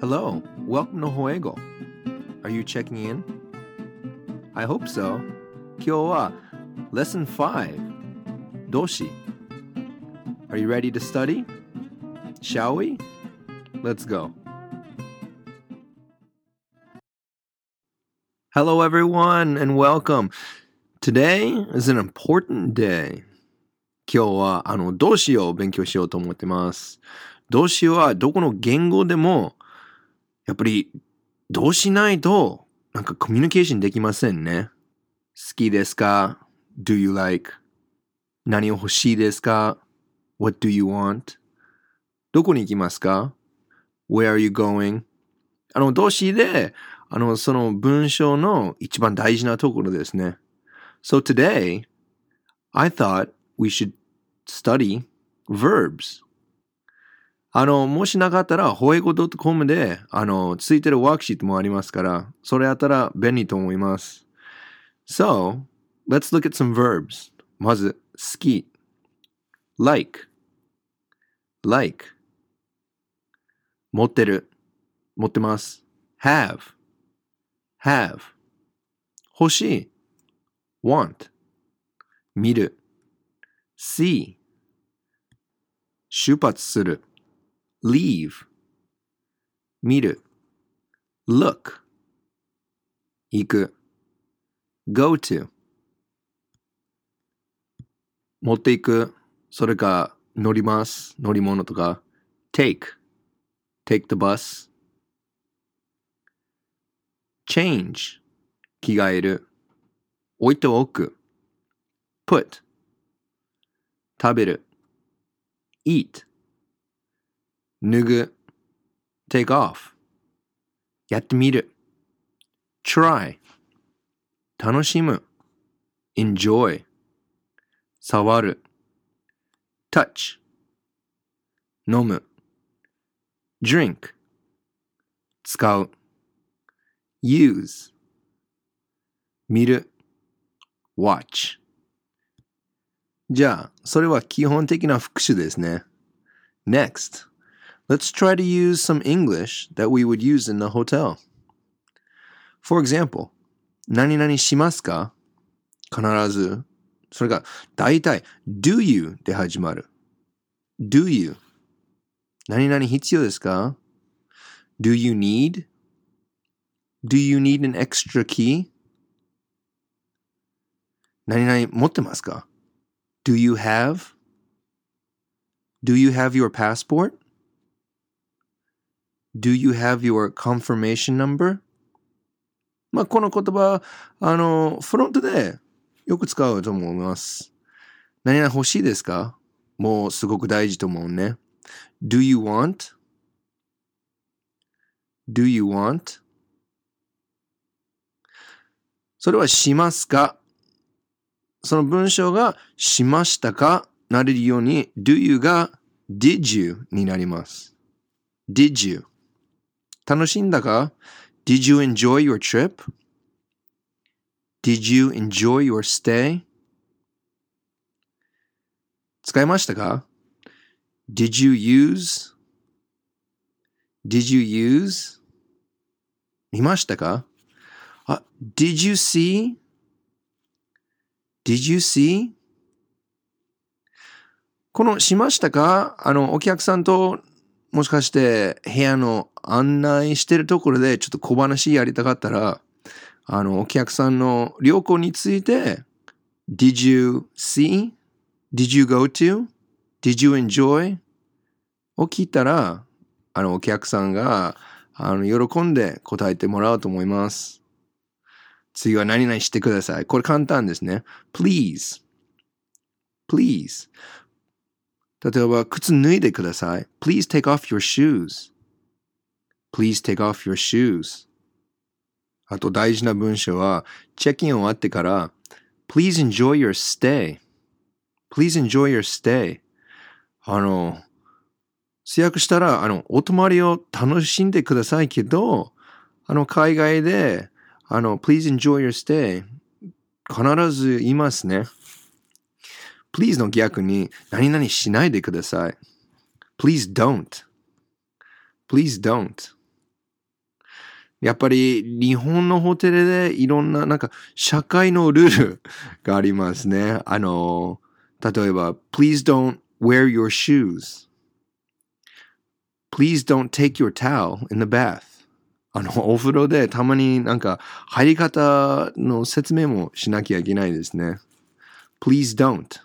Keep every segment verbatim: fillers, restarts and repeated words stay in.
Hello, welcome to Hoego. Are you checking in? I hope so. 今日は Lesson five, 動詞. Are you ready to study? Shall we? Let's go. Hello everyone and welcome. Today is an important day. 今日はあの動詞を勉強しようと思ってます。動詞はどこの言語でもやっぱり動詞ないとなんかコミュニケーションできませんね。好きですか？ Do you like? 何を欲しいですか？ What do you want? どこに行きますか？ Where are you going? あの動詞であのその文章の一番大事なところですね。So today, I thought we should study verbs. あの、もしなかったら、ホエゴ .com で、あの、ついてるワークシートもありますから、それやったら便利と思います。So, let's look at some verbs. まず、好き。like, like. 持ってる。持ってます。have, have. 欲しい。want. 見る。see. 出発する。leave 見る look 行く go to 持っていくそれか乗ります乗り物とか take take the bus change 着替える置いておく put 食べる eat脱ぐ take off やってみる try 楽しむ enjoy 触る touch 飲む drink 使う use 見る watch じゃあそれは基本的な復習ですね Next Let's try to use some English that we would use in the hotel. For example, 何々しますか？必ず。それが大体 do you で始まる。do you 何々必要ですか？ Do you need? Do you need an extra key? 何々持ってますか？ Do you have? Do you have your passport?Do you have your confirmation number? まあ、この言葉、あの、フロントでよく使うと思います。何々欲しいですか？もうすごく大事と思うね。Do you want? Do you want? それはしますか？その文章がしましたかなれるように do you が did you になります。did you?楽しんだか？ Did you enjoy your trip? Did you enjoy your stay? 使いましたか？ Did you use? Did you use? 見ましたか？あ、Did you see? Did you see? このしましたか？あの、お客さんともしかして部屋の案内してるところでちょっと小話やりたかったら、あの、お客さんの旅行について、Did you see? Did you go to? Did you enjoy? を聞いたら、あの、お客さんが、あの、喜んで答えてもらうと思います。次は何々してください。これ簡単ですね。Please. Please. 例えば、靴脱いでください。Please take off your shoes.Please take off your shoes. あと大事な文章は、チェックイン終わってから、Please enjoy your stay. Please enjoy your stay. あの、制約したら、あの、お泊まりを楽しんでくださいけど、あの、海外で、あの、Please enjoy your stay. 必ず言いますね。Please の逆に、何々しないでください。Please don't.Please don't. やっぱり日本のホテルでいろんななんか社会のルールがありますね。あの、例えば Please don't wear your shoes. Please don't take your towel in the bath. あの、お風呂でたまになんか入り方の説明もしなきゃいけないですね。Please don't.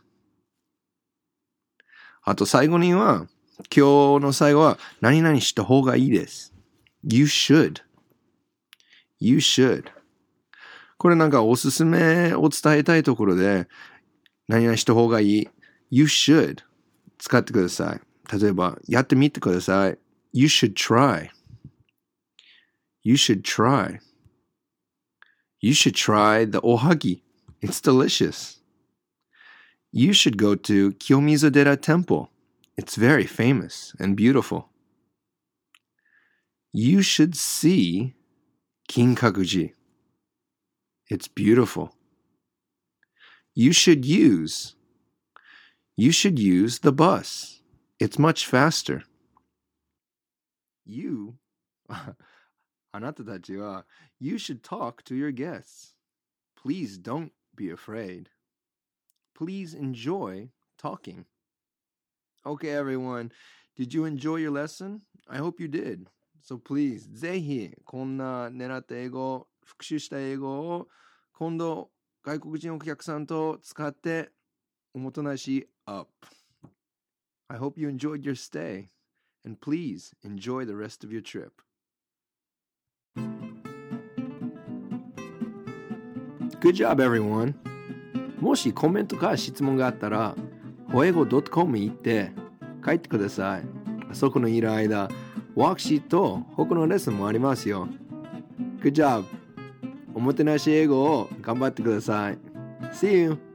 あと最後には、今日の最後は何々した方がいいです。You should.You should. これなんかおすすめを伝えたいところで何々した方がいい You should 使ってください。例えばやってみてください。You should try. You should try. You should try the ohagi. It's delicious. You should go to Kiyomizu-dera Temple. It's very famous and beautiful. You should see Kinkakuji. It's beautiful. You should use. You should use the bus. It's much faster. You, あなたたちは You should talk to your guests. Please don't be afraid. Please enjoy talking. Okay, everyone. Did you enjoy your lesson? I hope you did.So please, ぜひこんな狙った英語、復習した英語を今度外国人お客さんと使っておもてなし up. I hope you enjoyed your stay and please enjoy the rest of your trip. Good job, everyone. もしコメントか質問があったら、ホエゴ ドットコム 行って書いてください。そこのいる間、ワークシートと他のレッスンもありますよ。Good job! おもてなし英語を頑張ってください。See you!